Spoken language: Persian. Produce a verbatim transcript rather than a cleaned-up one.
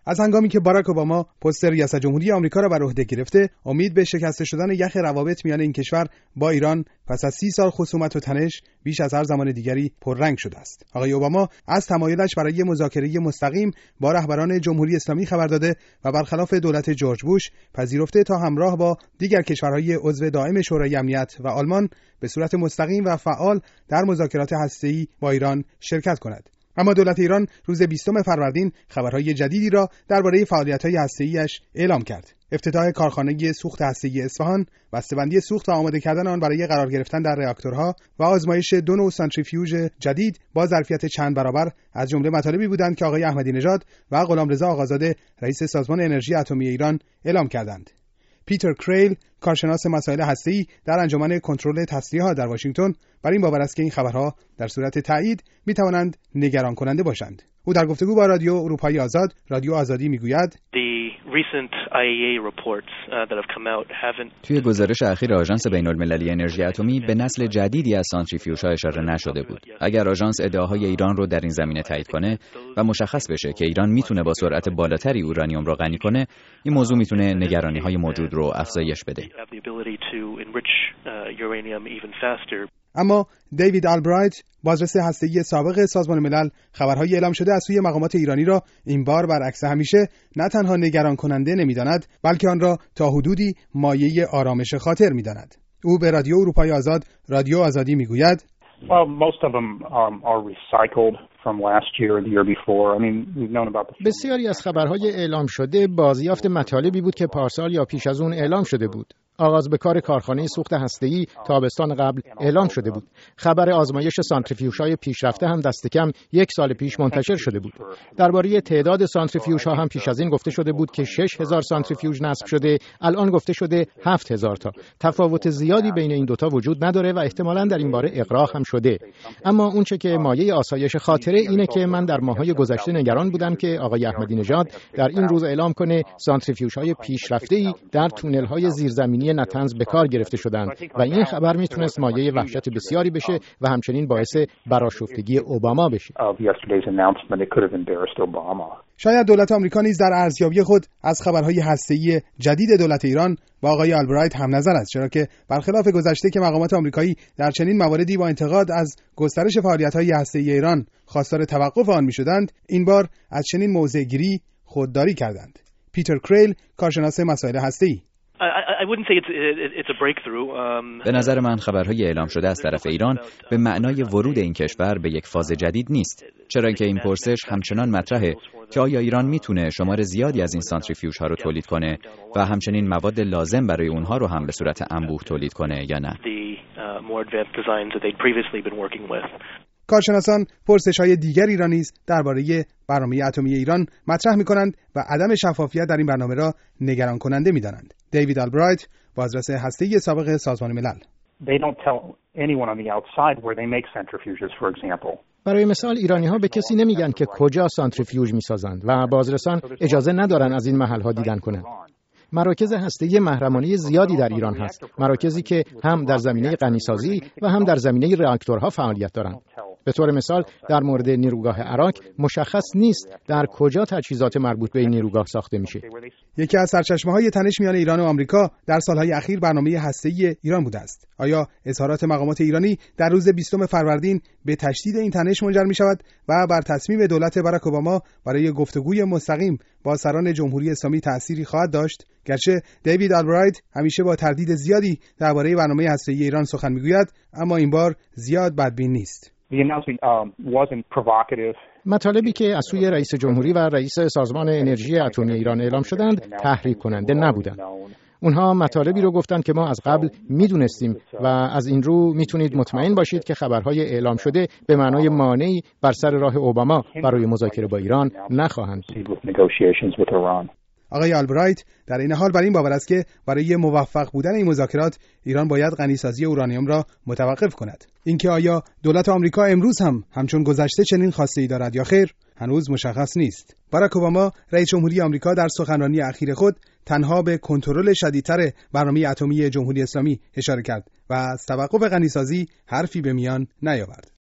از هنگامی که باراک اوباما پست ریاست جمهوری آمریکا را بر عهده گرفته، امید به شکسته شدن یخ روابط میان این کشور با ایران پس از سی سال خصومت و تنش بیش از هر زمان دیگری پررنگ شده است. آقای اوباما از تمایلش برای مذاکره مستقیم با رهبران جمهوری اسلامی خبر داده و برخلاف دولت جورج بوش پذیرفته تا همراه با دیگر کشورهای عضو دائم شورای امنیت و آلمان به صورت مستقیم و فعال در مذاکرات هسته‌ای با ایران شرکت کند. اما دولت ایران روز بیستم فروردین خبرهای جدیدی را درباره فعالیت‌های هسته‌ای‌اش اعلام کرد. افتتاح کارخانه سوخت هسته‌ای اصفهان، بسته‌بندی سوخت و آماده کردن آن برای قرار گرفتن در راکتورها و آزمایش دو نوع سانتریفیوژ جدید با ظرفیت چند برابر از جمله مطالبی بودند که آقای احمدی نژاد و غلامرضا آقازاده رئیس سازمان انرژی اتمی ایران اعلام کردند. پیتر کریل، کارشناس مسائل هسته‌ای در انجمن کنترل تسلیحات در واشنگتن، بر این باور است که این خبرها در صورت تایید می‌توانند نگران کننده باشند. او در گفتگو با رادیو اروپای آزاد، رادیو آزادی میگوید: توی گزارش اخیر آژانس بین‌المللی انرژی اتمی به نسل جدیدی از سانتریفیوژها اشاره نشده بود. اگر آژانس ادعاهای ایران رو در این زمینه تایید کنه و مشخص بشه که ایران میتونه با سرعت بالاتری اورانیوم رو غنی کنه، این موضوع میتونه نگرانی‌های موجود رو افزایش بده. اما دیوید آلبرایت، بازرس هسته‌ای سابق سازمان ملل، خبرهای اعلام شده از سوی مقامات ایرانی را این بار برعکس همیشه نه تنها نگران کننده نمی‌داند، بلکه آن را تا حدودی مایه آرامش خاطر می‌داند. او به رادیو اروپای آزاد، رادیو آزادی میگوید: Well, most of them um, are recycled from last year or the year before. I mean, we've known about the... بسیاری از خبرهای اعلام شده بازیافت مطالبی بود که پارسال یا پیش از اون اعلام شده بود. آغاز به کار کارخانه سوخت هسته‌ای تابستان قبل اعلام شده بود. خبر آزمایش سانتریفیوژهای پیشرفته هم دست کم یک سال پیش منتشر شده بود. درباره تعداد سانتریفیوژها هم پیش از این گفته شده بود که شش هزار سانتریفیوژ نصب شده، الان گفته شده هفت هزار تا. تفاوت زیادی بین این دوتا وجود نداره و احتمالاً در این باره اقرار هم شده. اما اون چه که مایه آسایش خاطره اینه که من در ماه‌های گذشته نگران بودم که آقای احمدی نژاد در این روز اعلام کنه سانتریفیوژهای پیشرفته‌ای در تونل‌های زیرزمینی نتنز به کار گرفته شدند و این خبر میتونست مایه وحشت بسیاری بشه و همچنین باعث برآشفتگی اوباما بشه. شاید دولت آمریکا نیز در ارزیابی خود از خبرهای هسته‌ای جدید دولت ایران با آقای آلبرایت هم نظر است، چرا که برخلاف گذشته که مقامات آمریکایی در چنین مواردی با انتقاد از گسترش فعالیت‌های هسته‌ای ایران خواستار توقف آن می‌شدند، این بار از چنین موضع‌گیری خودداری کردند. پیتر کریل، کارشناس مسائل هسته‌ای: به نظر من خبرهای اعلام شده از طرف ایران به معنای ورود این کشور به یک فاز جدید نیست، چرا که این پرسش همچنان مطرحه که آیا ایران میتونه شمار زیادی از این سانتریفیوژها رو تولید کنه و همچنین مواد لازم برای اونها رو هم به صورت انبوه تولید کنه یا نه. کارشناسان پرسش‌های دیگری را نیز درباره برنامه اتمی ایران مطرح می‌کنند و عدم شفافیت در این برنامه را نگران کننده می‌دانند. دیوید آلبرایت، بازرس هسته‌ای سابق سازمان ملل: They don't tell anyone on the outside where they make centrifuges, for example. برای مثال ایرانی‌ها به کسی نمیگن که کجا سانتریفیوژ می‌سازند و بازرسان اجازه ندارن از این محل‌ها دیدن کنند. مراکز هسته‌ای محرمانه زیادی در ایران هست، مراکزی که هم در زمینه غنیسازی و هم در زمینه راکتورها فعالیت دارند. به طور مثال در مورد نیروگاه عراق مشخص نیست در کجا تجهیزات مربوط به این نیروگاه ساخته میشه. یکی از سرچشمه‌های تنش میان ایران و آمریکا در سالهای اخیر برنامه هسته‌ای ایران بوده است. آیا اظهارات مقامات ایرانی در روز بیستم فروردین به تشدید این تنش منجر می‌شود و بر تصمیم دولت باراک اوباما برای گفتگوی مستقیم با سران جمهوری اسلامی تأثیری خواهد داشت؟ گرچه دیوید آلبرایت همیشه با تردید زیادی درباره برنامه هسته‌ای ایران سخن می‌گوید، اما این بار زیاد بدبین نیست. مطالبی که از سوی رئیس جمهوری و رئیس سازمان انرژی اتمی ایران اعلام شدند تحریک کننده نبودند. اونها مطالبی رو گفتند که ما از قبل میدونستیم و از این رو میتونید مطمئن باشید که خبرهای اعلام شده به معنای مانعی بر سر راه اوباما برای مذاکره با ایران نخواهند بود. آقای آلبرایت در این حال بر این باور است که برای موفق بودن این مذاکرات ایران باید غنیسازی اورانیوم را متوقف کند. اینکه آیا دولت آمریکا امروز هم همچون گذشته چنین خواسته‌ای دارد یا خیر هنوز مشخص نیست. باراک اوباما رئیس جمهوری آمریکا در سخنرانی اخیر خود تنها به کنترل شدیدتر برنامه اتمی جمهوری اسلامی اشاره کرد و از توقف غنیسازی حرفی به میان نیاورد.